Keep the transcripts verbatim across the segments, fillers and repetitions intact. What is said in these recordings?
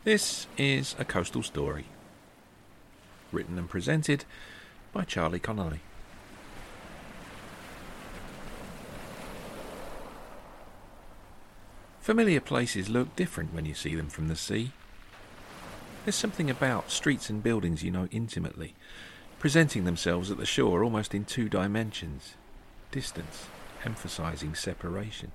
This is A Coastal Story, written and presented by Charlie Connolly. Familiar places look different when you see them from the sea. There's something about streets and buildings you know intimately, presenting themselves at the shore almost in two dimensions, distance emphasising separation.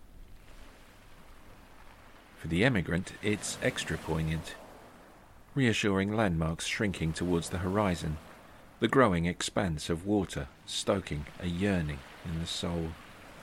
For the emigrant, it's extra poignant. Reassuring landmarks shrinking towards the horizon, the growing expanse of water stoking a yearning in the soul.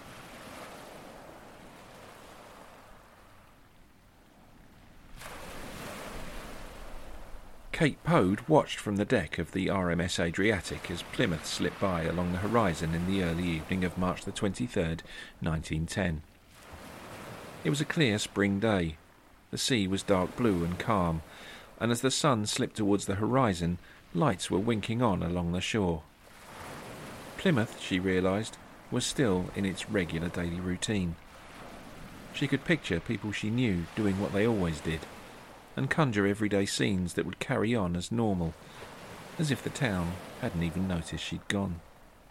Kate Pode watched from the deck of the R M S Adriatic as Plymouth slipped by along the horizon in the early evening of March the twenty-third, nineteen ten. It was a clear spring day. The sea was dark blue and calm, and as the sun slipped towards the horizon, lights were winking on along the shore. Plymouth, she realised, was still in its regular daily routine. She could picture people she knew doing what they always did, and conjure everyday scenes that would carry on as normal, as if the town hadn't even noticed she'd gone.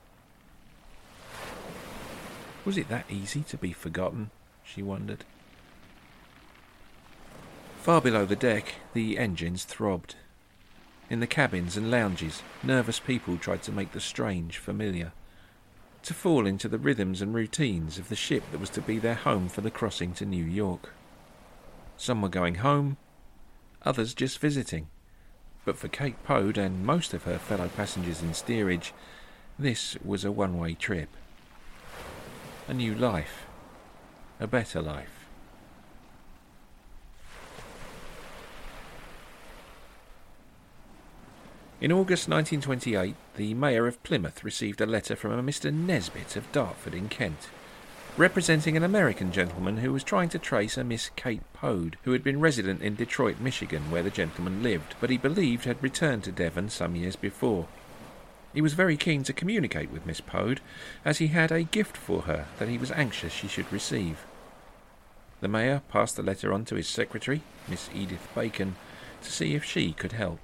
Was it that easy to be forgotten? She wondered. Far below the deck, the engines throbbed. In the cabins and lounges, nervous people tried to make the strange familiar, to fall into the rhythms and routines of the ship that was to be their home for the crossing to New York. Some were going home, others just visiting. But for Kate Pode and most of her fellow passengers in steerage, this was a one-way trip. A new life. A better life. In August nineteen twenty-eight, the Mayor of Plymouth received a letter from a Mister Nesbitt of Dartford in Kent, representing an American gentleman who was trying to trace a Miss Kate Pode, who had been resident in Detroit, Michigan, where the gentleman lived, but he believed had returned to Devon some years before. He was very keen to communicate with Miss Pode, as he had a gift for her that he was anxious she should receive. The Mayor passed the letter on to his secretary, Miss Edith Bacon, to see if she could help.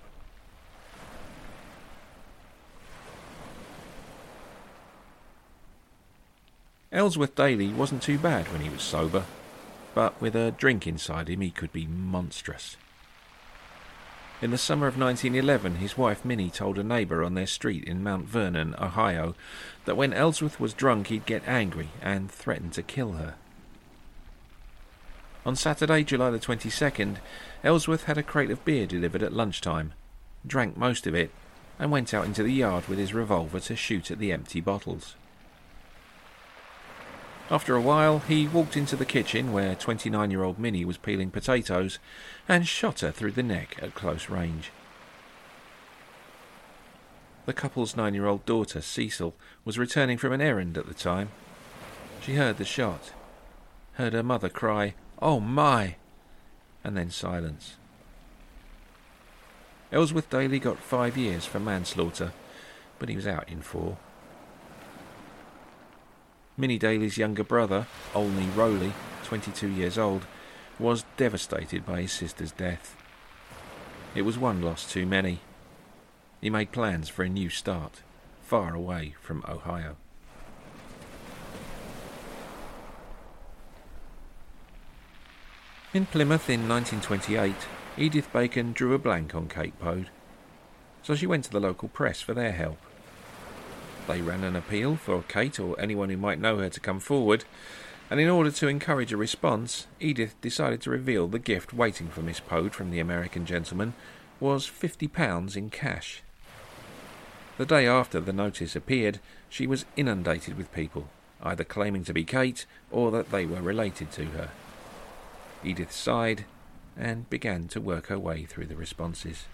Ellsworth Daly wasn't too bad when he was sober, but with a drink inside him he could be monstrous. In the summer of nineteen eleven, his wife Minnie told a neighbour on their street in Mount Vernon, Ohio, that when Ellsworth was drunk he'd get angry and threaten to kill her. On Saturday, July the twenty-second, Ellsworth had a crate of beer delivered at lunchtime, drank most of it, and went out into the yard with his revolver to shoot at the empty bottles. After a while, he walked into the kitchen where twenty-nine-year-old Minnie was peeling potatoes and shot her through the neck at close range. The couple's nine-year-old daughter, Cecil, was returning from an errand at the time. She heard the shot, heard her mother cry, "Oh my!" and then silence. Ellsworth Daly got five years for manslaughter, but he was out in four. Minnie Daly's younger brother, Olney Rowley, twenty-two years old, was devastated by his sister's death. It was one loss too many. He made plans for a new start, far away from Ohio. In Plymouth in nineteen twenty-eight, Edith Bacon drew a blank on Kate Pode, so she went to the local press for their help. They ran an appeal for Kate or anyone who might know her to come forward, and in order to encourage a response, Edith decided to reveal the gift waiting for Miss Pode from the American gentleman was fifty pounds in cash. The day after the notice appeared, she was inundated with people, either claiming to be Kate or that they were related to her. Edith sighed and began to work her way through the responses.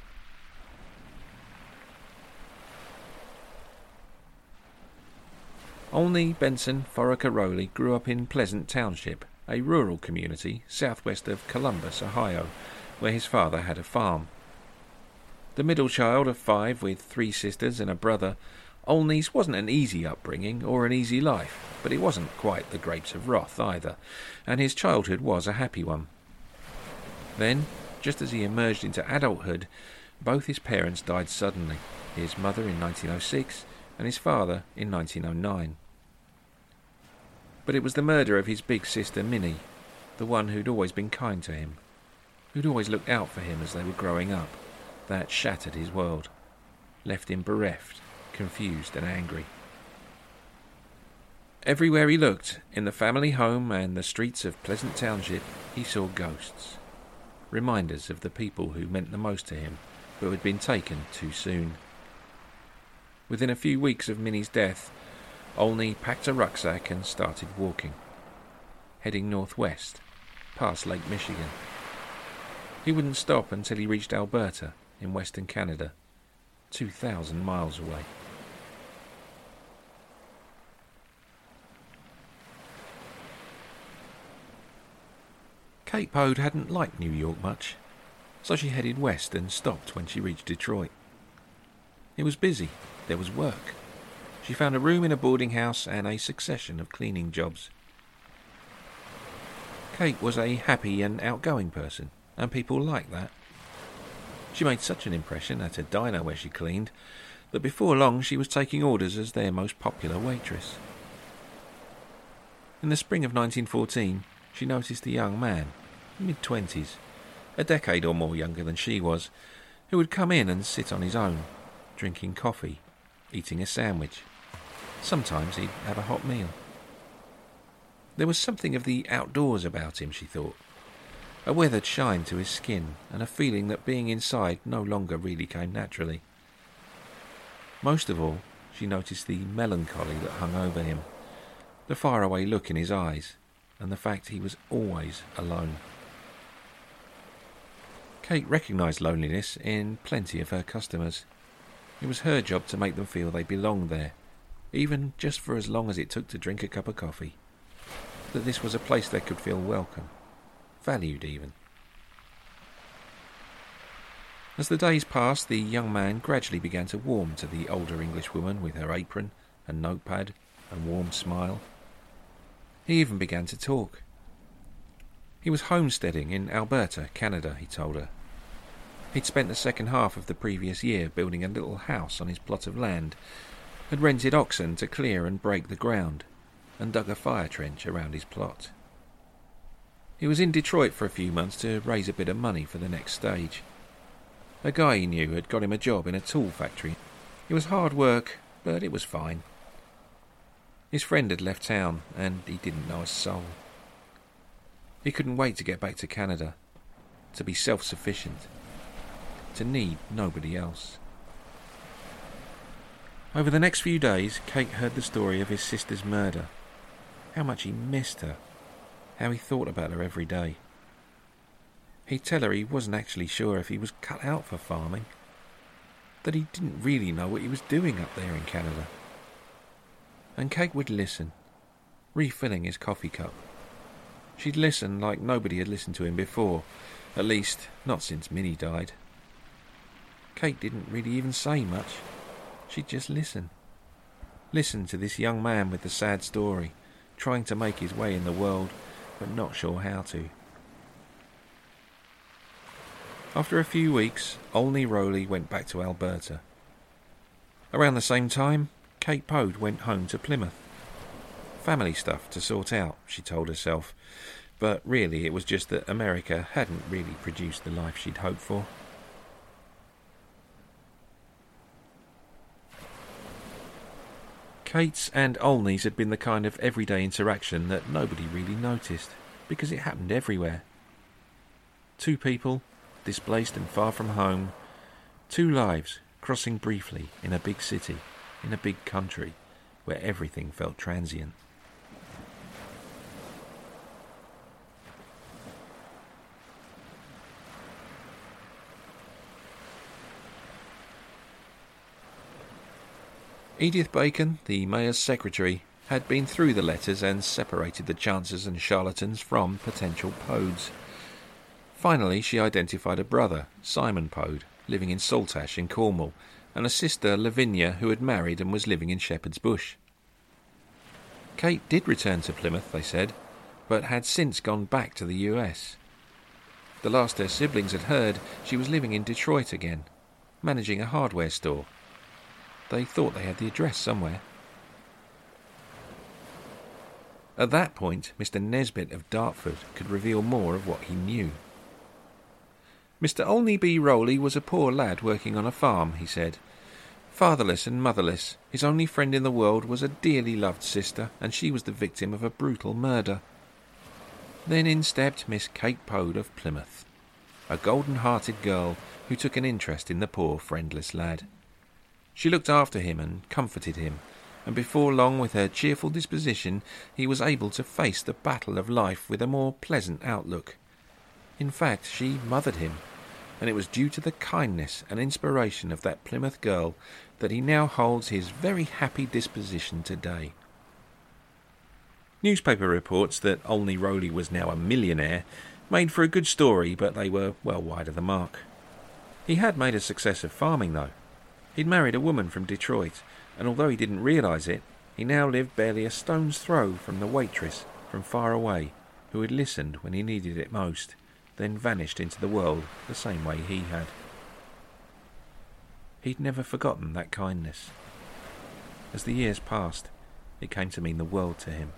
Olney Benson Foraker Rowley grew up in Pleasant Township, a rural community southwest of Columbus, Ohio, where his father had a farm. The middle child of five with three sisters and a brother, Olney's wasn't an easy upbringing or an easy life, but it wasn't quite the grapes of wrath either, and his childhood was a happy one. Then, just as he emerged into adulthood, both his parents died suddenly, his mother in nineteen oh six and his father in nineteen oh nine. But it was the murder of his big sister Minnie, the one who'd always been kind to him, who'd always looked out for him as they were growing up, that shattered his world, left him bereft, confused and angry. Everywhere he looked, in the family home and the streets of Pleasant Township, he saw ghosts, reminders of the people who meant the most to him, but had been taken too soon. Within a few weeks of Minnie's death, Olney packed a rucksack and started walking, heading northwest, past Lake Michigan. He wouldn't stop until he reached Alberta, in western Canada, two thousand miles away. Kate Pode hadn't liked New York much, so she headed west and stopped when she reached Detroit. It was busy, there was work. She found a room in a boarding house and a succession of cleaning jobs. Kate was a happy and outgoing person, and people liked that. She made such an impression at a diner where she cleaned that before long she was taking orders as their most popular waitress. In the spring of nineteen fourteen, she noticed a young man, mid-twenties, a decade or more younger than she was, who would come in and sit on his own, drinking coffee, eating a sandwich. Sometimes he'd have a hot meal. There was something of the outdoors about him, she thought, a weathered shine to his skin and a feeling that being inside no longer really came naturally. Most of all, she noticed the melancholy that hung over him, the faraway look in his eyes, and the fact he was always alone. Kate recognised loneliness in plenty of her customers. It was her job to make them feel they belonged there, even just for as long as it took to drink a cup of coffee, that this was a place they could feel welcome, valued even. As the days passed, the young man gradually began to warm to the older Englishwoman with her apron and notepad and warm smile. He even began to talk. He was homesteading in Alberta, Canada, he told her. He'd spent the second half of the previous year building a little house on his plot of land, had rented oxen to clear and break the ground, and dug a fire trench around his plot. He was in Detroit for a few months to raise a bit of money for the next stage. A guy he knew had got him a job in a tool factory. It was hard work, but it was fine. His friend had left town, and he didn't know a soul. He couldn't wait to get back to Canada, to be self-sufficient, to need nobody else. Over the next few days, Kate heard the story of his sister's murder, how much he missed her, how he thought about her every day. He'd tell her he wasn't actually sure if he was cut out for farming, that he didn't really know what he was doing up there in Canada. And Kate would listen, refilling his coffee cup. She'd listen like nobody had listened to him before, at least not since Minnie died. Kate didn't really even say much. She'd just listen. Listen to this young man with the sad story, trying to make his way in the world, but not sure how to. After a few weeks, Olney Rowley went back to Alberta. Around the same time, Kate Pode went home to Plymouth. Family stuff to sort out, she told herself, but really it was just that America hadn't really produced the life she'd hoped for. Kate's and Olney's had been the kind of everyday interaction that nobody really noticed, because it happened everywhere. Two people, displaced and far from home, two lives crossing briefly in a big city, in a big country, where everything felt transient. Edith Bacon, the mayor's secretary, had been through the letters and separated the chancers and charlatans from potential Podes. Finally, she identified a brother, Simon Pode, living in Saltash in Cornwall, and a sister, Lavinia, who had married and was living in Shepherd's Bush. Kate did return to Plymouth, they said, but had since gone back to the U S. The last her siblings had heard, she was living in Detroit again, managing a hardware store. They thought they had the address somewhere. At that point, Mister Nesbit of Dartford could reveal more of what he knew. Mister Olney B. Rowley was a poor lad working on a farm, he said. Fatherless and motherless, his only friend in the world was a dearly loved sister, and she was the victim of a brutal murder. Then in stepped Miss Kate Pode of Plymouth, a golden-hearted girl who took an interest in the poor, friendless lad. She looked after him and comforted him, and before long, with her cheerful disposition, he was able to face the battle of life with a more pleasant outlook. In fact, she mothered him, and it was due to the kindness and inspiration of that Plymouth girl that he now holds his very happy disposition today. Newspaper reports that Olney Rowley was now a millionaire made for a good story, but they were well wide of the mark. He had made a success of farming, though. He'd married a woman from Detroit, and although he didn't realise it, he now lived barely a stone's throw from the waitress from far away who had listened when he needed it most, then vanished into the world the same way he had. He'd never forgotten that kindness. As the years passed, it came to mean the world to him.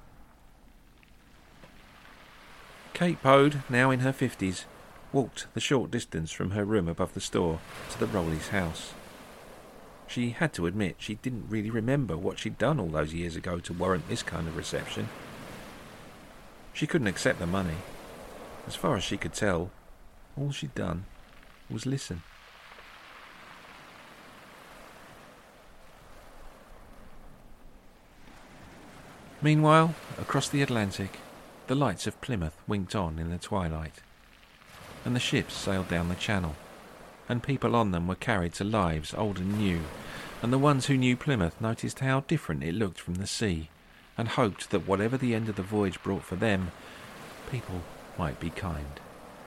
Kate Pode, now in her fifties, walked the short distance from her room above the store to the Rowleys' house. She had to admit she didn't really remember what she'd done all those years ago to warrant this kind of reception. She couldn't accept the money. As far as she could tell, all she'd done was listen. Meanwhile, across the Atlantic, the lights of Plymouth winked on in the twilight, and the ships sailed down the channel, and people on them were carried to lives old and new, and the ones who knew Plymouth noticed how different it looked from the sea, and hoped that whatever the end of the voyage brought for them, people might be kind.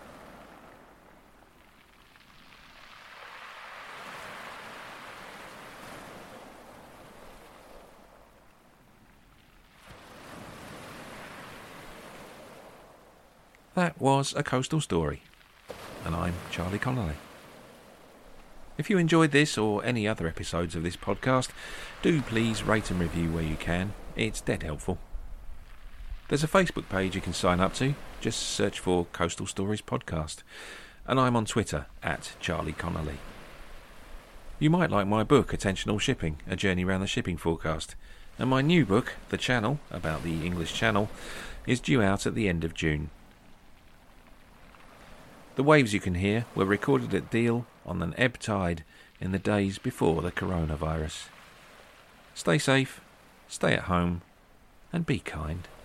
That was A Coastal Story, and I'm Charlie Connolly. If you enjoyed this or any other episodes of this podcast, do please rate and review where you can. It's dead helpful. There's a Facebook page you can sign up to. Just search for Coastal Stories Podcast. And I'm on Twitter, at Charlie Connolly. You might like my book, Attentional Shipping, A Journey Round the Shipping Forecast. And my new book, The Channel, about the English Channel, is due out at the end of June. The waves you can hear were recorded at Deal on an ebb tide in the days before the coronavirus. Stay safe, stay at home, and be kind.